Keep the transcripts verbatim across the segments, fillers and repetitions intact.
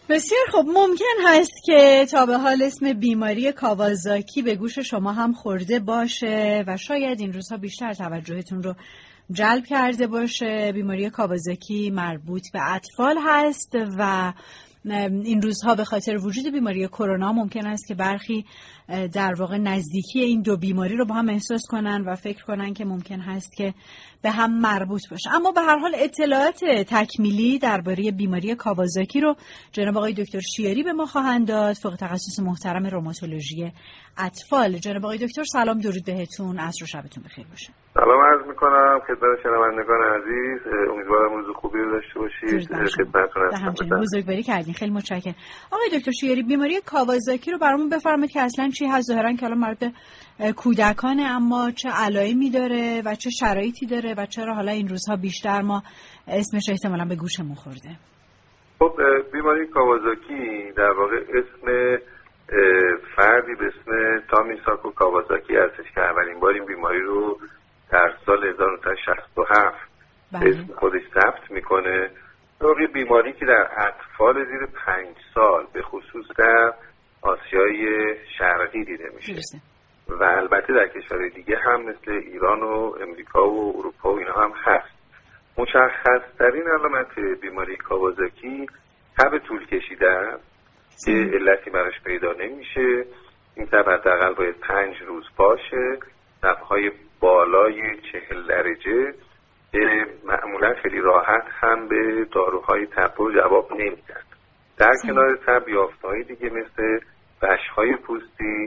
بسیار خب، ممکن هست که تا به حال اسم بیماری کاوازاکی به گوش شما هم خورده باشه و شاید این روزها بیشتر توجهتون رو جلب کرده باشه. بیماری کاوازاکی مربوط به اطفال هست و این روزها به خاطر وجود بیماری کرونا ممکن است که برخی در واقع نزدیکی این دو بیماری رو با هم احساس کنن و فکر کنن که ممکن هست که به هم مربوط باشه. اما به هر حال اطلاعات تکمیلی درباره بیماری کاوازاکی رو جناب آقای دکتر شیری به ما خواهند داد، فوق تخصص محترم روماتولوژی اطفال. جناب آقای دکتر سلام، درود بهتون، عصر و شبتون بخیر باشه. سلام عرض میکنم خدمت شنوندگان عزیز، امیدوارم روز خوبی رو داشته باشید. خدمتتون هستم. همچنین بزرگواری کردین، خیلی متشکرم. آقای دکتر شیری، بیماری کاوازاکی رو برامون بفرمایید که اصلا چی هست؟ ظاهرا که الان مربوط به کودکانه، اما چه علائمی داره و چه شرایطی داره و چرا حالا این روزها بیشتر ما اسمش احتمالاً به گوشمون خورده؟ خب بیماری کاوازاکی در واقع اسم فردی به اسم تامیساکو کاوازاکی هستش که اولین بار این بیماری رو در سال هزار و نهصد و شصت و هفت اسم خودش ثبت میکنه. یه بیماری که در اطفال زیر پنج سال به خصوص در آسیای شرقی دیده میشه جلسه. و البته در کشورهای دیگه هم مثل ایران و امریکا و اروپا و اینا هم هست. مشخص ترین علامت بیماری کاوازاکی تب طول کشیده است که علتی براش پیدا نمیشه. این تب حداقل باید پنج روز باشه. تب‌های بالای چهل درجه که معمولا خیلی راحت هم به داروهای تب رو جواب نمیدن. در کنار تب یافته‌های دیگه مثل بش‌های پوستی،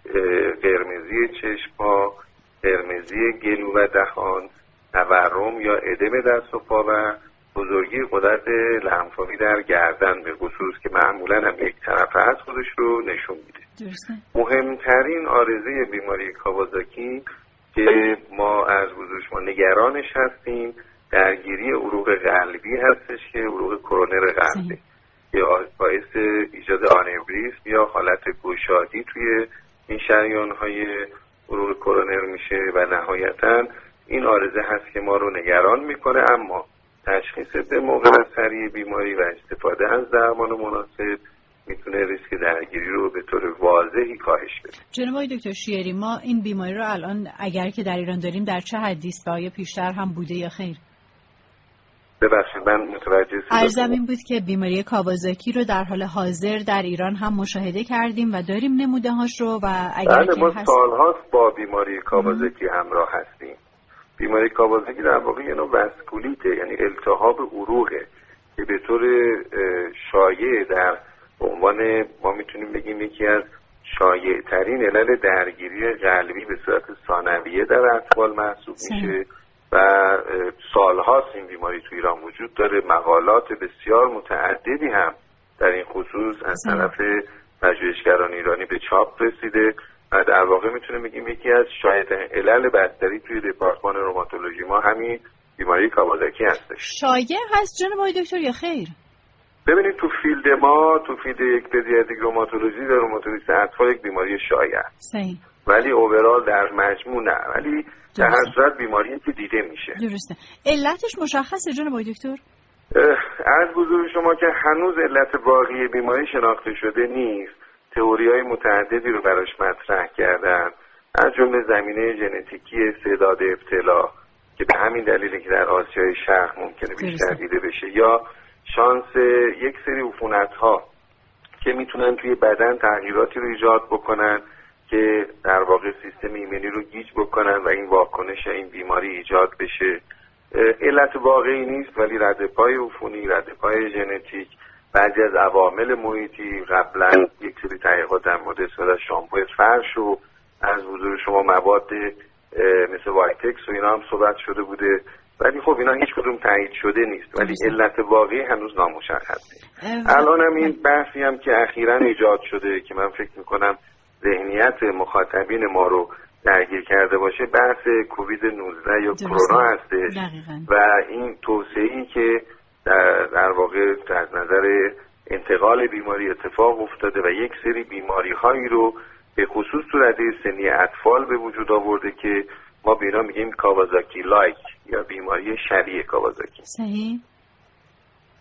قرمزی چشم‌ها، قرمزی گلو و دهان، تورم یا ادم دست و پا و بزرگی قدرت لنفاوی در گردن به خصوص که معمولا هم یک طرفه از خودش رو نشون میده. درسته. مهمترین آرزه بیماری کاوازاکی که ما از حضور شما نگرانش هستیم درگیری عروق قلبی هستش که عروق کرونر قلبه که باعث ایجاد آنوریسم یا حالت گشادی توی این شریان‌های عروق کرونر میشه و نهایتاً این آرزه هست که ما رو نگران میکنه. اما تشخیص به موقع سریع بیماری و استفاده از درمان مناسب میتونه ریسک درگیری رو به طور واضحی کاهش بده. جناب آقای دکتر شیری، ما این بیماری رو الان اگر که در ایران داریم در چه حدی است و آیا پیشتر هم بوده یا خیر؟ ببخشید من متوجه شدم. عرضم این بود که بیماری کاوازاکی رو در حال حاضر در ایران هم مشاهده کردیم و داریم نمونه هاش رو و اگر که ما هست... سالهاست با بیماری کاوازاکی همراه هستیم. بیماری کاوازاکی در واقع یه نوع واسکولیته، یعنی التهاب عروقه که به طور شایع در عنوان ما میتونیم بگیم یکی از شایع ترین علل درگیری قلبی به صورت ثانویه در اطفال محسوب میشه و سالهاست این بیماری تو ایران وجود داره. مقالات بسیار متعددی هم در این خصوص از طرف پژوهشگران ایرانی به چاپ رسیده و در واقع میتونیم بگیم یکی از شاید علل بستری توی دپارتمان روماتولوژی ما همین بیماری کاوازاکی هستش. شایع هست جناب آقای دکتر یا خیر؟ ببینید تو فیلد ما، تو فیلد یک پدیاتریک روماتولوژی و روماتولوژی اطفال یک بیماری شایع است. صحیح. ولی اوورال در مجموع نه، ولی در هر صورت بیماری که دیده میشه. درسته. علتش مشخصه جناب آقای دکتر؟ از حضور شما که هنوز علت واقعی بیماری شناخته شده نیست. تئوری‌های متعددی رو براش مطرح کردن، از جمله زمینه ژنتیکی استعداد ابتلا که به همین دلیلی که در آسیای شرق ممکنه بیشتر دیده بشه، یا شانس یک سری عفونت‌ها که میتونن توی بدن تغییراتی رو ایجاد بکنن که در واقع سیستم ایمنی رو گیج بکنن و این واکنش این بیماری ایجاد بشه. علت واقعی نیست ولی ردپای عفونی، ردپای ژنتیک، بعضی از عوامل محیطی، قبلا یک سری تحقیقات در مورد استفاده شامپو فرش و از حضور شما مواد مثل وایتکس و اینا هم صحبت شده بوده، ولی خب اینا هیچ کدوم تایید شده نیست، ولی علت واقعی هنوز نامشخصه. الان هم این بحثی هم که اخیراً ایجاد شده که من فکر میکنم ذهنیت مخاطبین ما رو درگیر کرده باشه، بحث کووید نوزده یا کرونا هستش و این توسعه‌ای که در, در واقع از نظر انتقال بیماری اتفاق افتاده و یک سری بیماری هایی رو به خصوص تو رده سنی اطفال به وجود آورده که ما به اینا میگیم کاوازاکی لایک یا بیماری شبیه کاوازاکی. صحیح.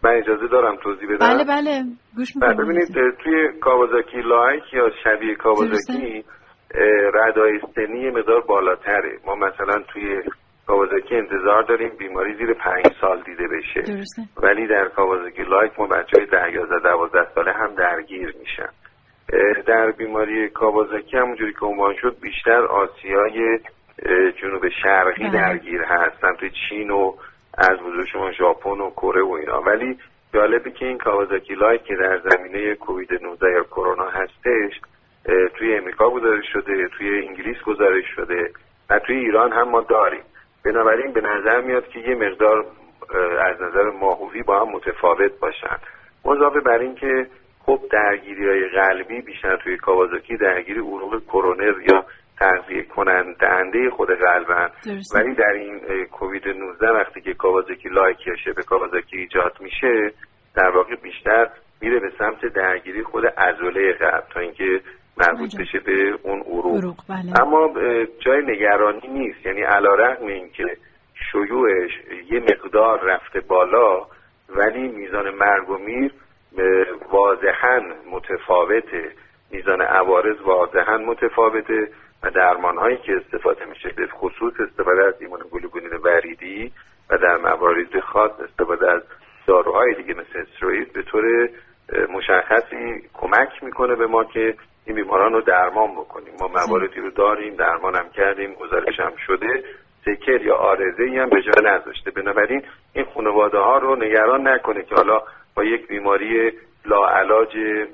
من اجازه دارم توضیح بدم؟ بله بله گوش میکنم. ببینید توی کاوازاکی لایک یا شبیه کاوازاکی ردای سنی مقدار بالاتره. ما مثلا توی کاوازاکی انتظار داریم بیماری زیر پنج سال دیده بشه. درسته. ولی در کاوازاکی لایک ما بچهای ده یازده دوازده ساله هم درگیر میشن. در بیماری کاوازاکی همونجوری که عنوان شد بیشتر آسیای جنوب شرقی درگیر هست، سمت چین و از بزرگ شما ژاپن و کره و اینا. ولی جالبه که این کاوازاکی لایک که در زمینه کووید نوزده یا کرونا هستش توی امریکا گزارش شده، توی انگلیس گزارش شده و توی ایران هم ما داریم. بنابراین به نظر میاد که یه مقدار از نظر ماهوی با هم متفاوت باشن. اضافه بر این که خب درگیری‌های قلبی بیشتر توی کاوازاکی درگیری عروق کرونر یا تغذیه کننده خود قلبن، ولی در این کووید نوزده وقتی که کاوازاکی لایک یا شبه کاوازاکی ایجاد میشه در واقع بیشتر میره به سمت درگیری خود عضله قلب تا اینکه مربوط بشه به اون عروق. بله. اما جای نگرانی نیست، یعنی علیرغم اینکه شیوعش یه مقدار رفته بالا ولی میزان مرگ و میر واضحاً متفاوته، میزان عوارض واضحاً متفاوته و درمان‌هایی که استفاده میشه به خصوص استفاده از ایمونوگلوبولین وریدی و در موارد خاص استفاده از داروهای دیگه مثل استروئید به طور مشخصی کمک میکنه به ما که این بیماران رو درمان بکنیم. ما مواردی رو داریم، درمان هم کردیم، گزارش هم شده، سکر یا عارضه‌ای هم به جا نذاشته. بنابراین این خانواده ها رو نگران نکنه که حالا با یک بیماری لاعلاج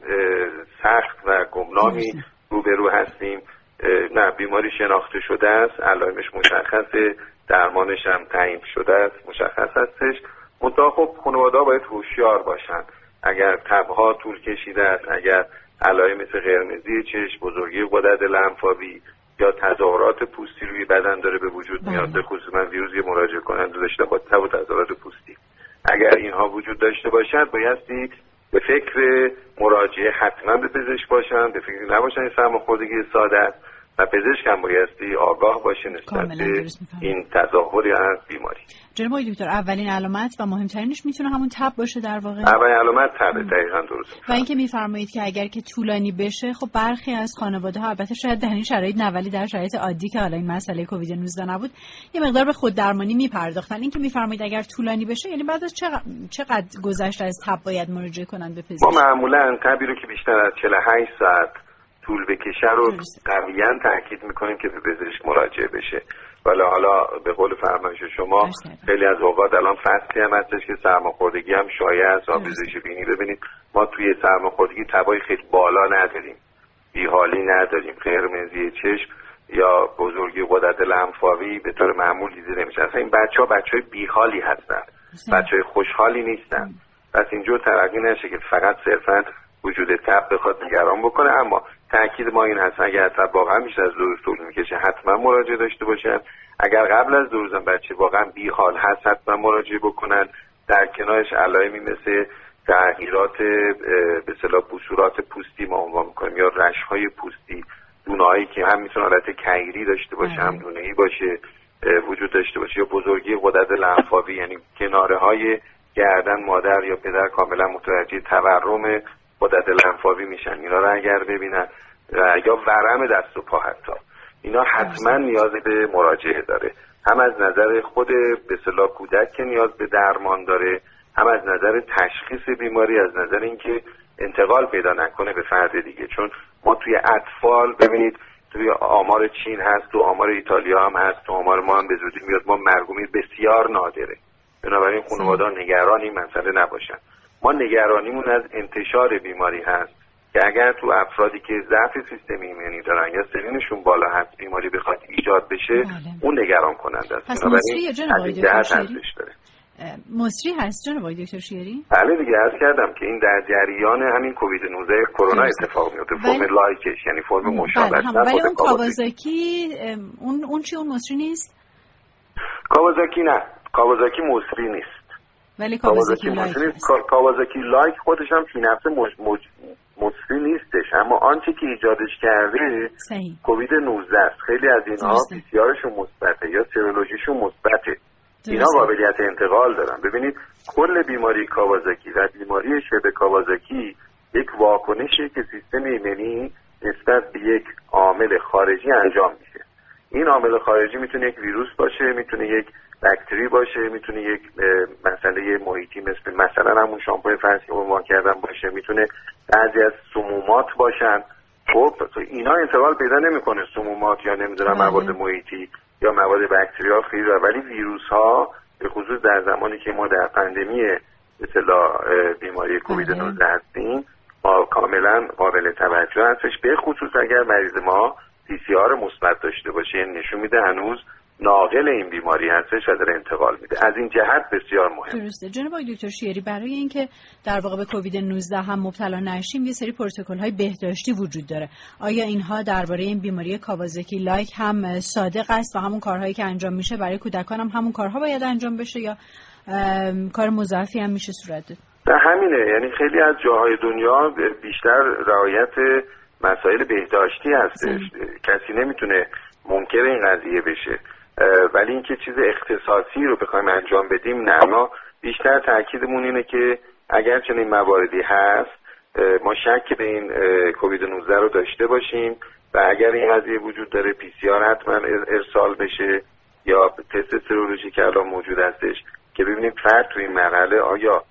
سخت و گمنامی روبرو هستیم. نه، بیماری شناخته شده است، علائمش مشخصه، درمانش هم تعیین شده است، مشخص هستش. منتها خب خانواده‌ها باید هوشیار باشن. اگر تبها طول کشیده است، اگر علائم مثل قرمزی چشم، بزرگی غدد لنفاوی یا تظاهرات پوستی روی بدن داره به وجود میاد، به خصوص من دیروز یه مراجعه کننده داشتم با تب و تظاهرات پوستی، اگر اینها وجود داشته باشد بایستی به فکر مراجعه حتما به پزشک باشن، به فکر نباشن سرماخوردگی ساده است و پزشک هم بایستی آگاه باشه نسبت به این تظاهری از بیماری. جناب دکتر، اولین علامت و مهمترینش میتونه همون تب باشه در واقع؟ اولین علامت تب، دقیقاً درست. و اینکه میفرمایید که اگر که طولانی بشه، خب برخی از خانواده ها البته شاید در این شرایط نه ولی در شرایط عادی که حالا این مسئله کووید نوزده نبود یه مقدار به خود درمانی میپرداختن. اینکه میفرمایید اگر طولانی بشه یعنی بعد از چقدر چقدر گذشته از تب باید مراجعه کنن به پزشک؟ ما معمولاً تبی رو که بیشتر از چهل و هشت ساعت طول بکشه رو قویاً تاکید میکنیم که به پزشک مراجعه بشه. ولی حالا به قول فرمایش شما خیلی از اوقات الان فصلی هم هستش که سرماخوردگی هم شایع است. آبریزش بینی ببینید ما توی سرماخوردگی تبای خیلی بالا نداریم، بیحالی نداریم، قرمزی چشم یا بزرگی غدد لنفاوی به طور معمول دیده نمیشه. اصلا این بچه‌ها بچه‌های بیحالی هستن، بچه‌های خوشحالی نیستن. پس اینجور ترقی نشه که فقط صرفاً وجود تب بخواد نگران بکنه. اما تأکید ما این هست اگر تب واقعا بیشتر از دو روز طول میکشه حتما مراجعه داشته باشن. اگر قبل از دو روزم بچه واقعا بی حال هست حتما مراجعه بکنن. در کنارش علائمی مثل تغییرات به اصطلاح بصورات پوستی ما عنوان میکنیم یا رشح‌های پوستی، دونه‌هایی که هم میتونه حالت کیری داشته باشه هم دونه‌ای باشه وجود داشته باشه، یا بزرگی غدد لنفاوی یعنی کناره‌های گردن مادر یا پدر کاملا متوجه تورم غدد لنفاوی میشن. اینا رو اگر ببینن یا ورم دست و پا حتی، اینا حتما نیاز به مراجعه داره. هم از نظر خود به اصطلاح کودک که نیاز به درمان داره، هم از نظر تشخیص بیماری، از نظر اینکه انتقال پیدا نکنه به فرد دیگه. چون ما توی اطفال ببینید توی آمار چین هست، تو آمار ایتالیا هم هست، تو آمار ما هم به زودی میاد، ما مرگ و میر بسیار نادره. بنابراین خانواده‌ها نگران این مسئله نباشن. ما نگرانیمون از انتشار بیماری هست که اگر تو افرادی که ضعف سیستم ایمنی دارن یا سنینشون بالا هست بیماری بخواد ایجاد بشه، بله. اون نگران کننده است. پس مصری یا جناب آقای دکتر شیری؟ مصری هست جناب آقای دکتر شیری؟ بله دیگه عرض کردم که این در جریان همین کووید نوزده کرونا اتفاق میفته، فرم لایکش یعنی فرم مشابه. ولی اون کاوازاکی اون اون چی اون مصری نیست؟ کاوازاکی نه، کاوازاکی مصری نیست. ولی کاوازاکی لایک کاوازاکی لایک خودش هم فی نفسه مج... مج... مصری نیستش، اما آنچه که ایجادش کرده کووید نوزده است. خیلی از اینها پی سی آرشون مثبته یا سرولوژیشون مثبته، اینا قابلیت انتقال دارن. ببینید کل بیماری کاوازاکی و بیماری شبه کاوازاکی یک واکنشی که سیستم ایمنی نسبت به یک عامل خارجی انجام میشه. این عامل خارجی میتونه یک ویروس باشه، میتونه یک باکتری باشه، میتونه یک مسئله محیطی مثل مثلا همون شامپوی فرض که عنوان کردم باشه، میتونه بعضی از سمومات باشن. خب اینا انتقال پیدا نمیکنه، سمومات یا نمیدونم مواد محیطی یا مواد باکتریا خیلی، ولی ویروس ها به خصوص در زمانی که ما در پاندمی مثلا بیماری کووید نوزده هستیم ما کاملا قابل توجه هستش، به خصوص اگر مریض ما پی سی آر مثبت داشته باشه، این نشون میده هنوز ناقل این بیماری هستش و داره انتقال میده. از این جهت بسیار مهم. درسته. جناب آقای دکتر شیری، برای اینکه در واقع به کووید نوزده هم مبتلا نشیم یه سری پروتکل‌های بهداشتی وجود داره. آیا اینها درباره این بیماری کاوازاکی لایک هم صادق است و همون کارهایی که انجام میشه برای کودکان هم همون کارها باید انجام بشه یا کار مضاعفی هم میشه صورت داد؟ همینه، یعنی خیلی از جاهای دنیا بیشتر رعایت مسائل بهداشتی هستش. کسی نمیتونه منکر این قضیه بشه، ولی اینکه چیز اختصاصی رو بخوایم انجام بدیم نه. ما بیشتر تاکیدمون اینه که اگر چنین مواردی هست ما شک به این کووید نوزده رو داشته باشیم و اگر این قضیه وجود داره پی سی آر حتما ارسال بشه یا تست سرولوژی که الان موجود هستش که ببینیم فرد تو این مرحله آیا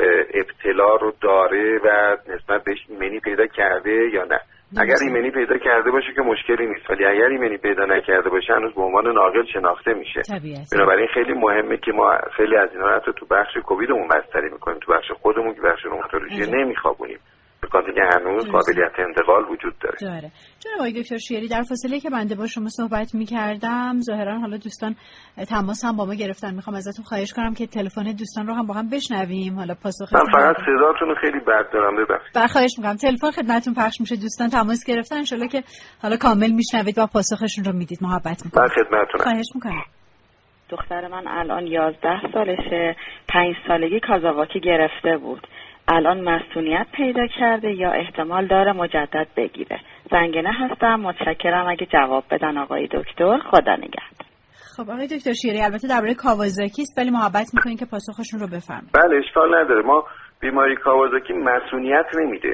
ابتلا رو داره و نسبت بهش ایمنی پیدا کرده یا نه. اگر ایمنی پیدا کرده باشه که مشکلی نیست، ولی اگر ایمنی پیدا نکرده باشه هنوز به عنوان ناقل شناخته میشه. بنابراین خیلی مهمه که ما خیلی از اینا رو تو بخش کوویدمون بستری میکنیم، تو بخش خودمون که بخش روماتولوژی نمیخوابونیم، به خاطر اینکه هنوز قابلیت انتقال وجود داره. داره. جناب آقای دکتر شیری، در فاصله که بنده با شما صحبت می‌کردم ظاهرا حالا دوستان تماس هم با ما گرفتن. میخوام ازتون خواهش کنم که تلفن دوستان رو هم با هم بشنویم. حالا پاسخ من فقط صداتون رو خیلی بد دارم، ببخشید. بله خواهش می‌کنم. تلفن خدمتتون پخش میشه، دوستان تماس گرفتن، ان شاءالله که حالا کامل میشنوید و پاسخشون رو میدید. محبت می‌کنم. من خدمتتونم. خواهش می‌کنم. دختر من الان یازده سالشه، پنج سالگی کازاواکی گرفته بود. الان مسئولیت پیدا کرده یا احتمال داره مجدد بگیره؟ زنگنه هستم، متشکرم اگه جواب بدن آقای دکتر. خدا نگهدار. خب آقای دکتر شیری، البته درباره کاوازاکی است ولی محبت میکنین که پاسخشون رو بفرمایید. بله اشکال نداره. ما بیماری کاوازاکی مسئولیت نمیده،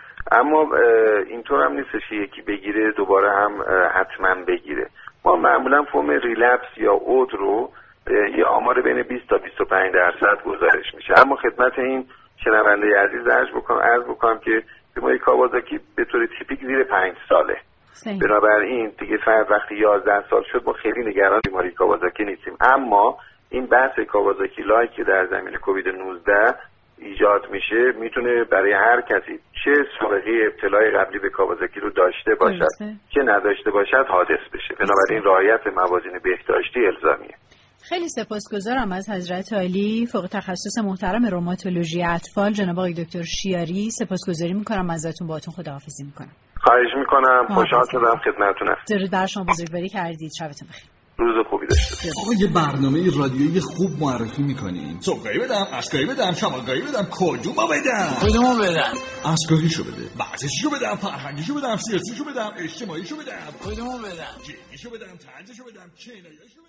اما اینطور هم نیستش که یکی بگیره دوباره هم حتما بگیره. ما معمولا فرم ریلپس یا اود رو یه آمار بین بیست تا بیست و پنج درصد گزارش میشه، اما خدمت این شنونده عزیز عرض بکنم عرض بکنم که بیماری کاوازاکی به طور تیپیک زیر پنج ساله. سیم. بنابراین دیگه فرد وقتی یازده سال شد ما خیلی نگران بیماری کاوازاکی نیستیم، اما این بحث کاوازاکی لایک که در زمین کووید نوزده ایجاد میشه میتونه برای هر کسی چه سابقه ابتلای قبلی به کاوازاکی رو داشته باشد که نداشته باشد حادث بشه. بنابراین رعایت موازین بهداشتی الزامیه. خیلی سپاسگزارم از حضرت عالی فوق تخصص محترم روماتولوژی اطفال جناب آقای دکتر شیاری. سپاسگزاری میکنم ازتون، باهاتون خداحافظی میکنم. خواهش میکنم، خوشحال شدم خدمتتون هستم. درود بر شما، بزرگواری کردید، شبتون بخیر. روز خوبی داشته باشید. آقا یه برنامه رادیویی خوب معرفی میکنیم. صبحگاهی بدم، عصرگاهی بدم، شبانگاهی بدم، کدومو بدم؟ کدومو بدم؟ عصرگاهیشو بده، ورزشیشو بدم، فرهنگیشو بدم، سیاسیشو بدم، اجتماعیشو بدم. کدومو بدم؟ جنگیشو بدم، طنزشو بدم، کنایه‌شو بدم.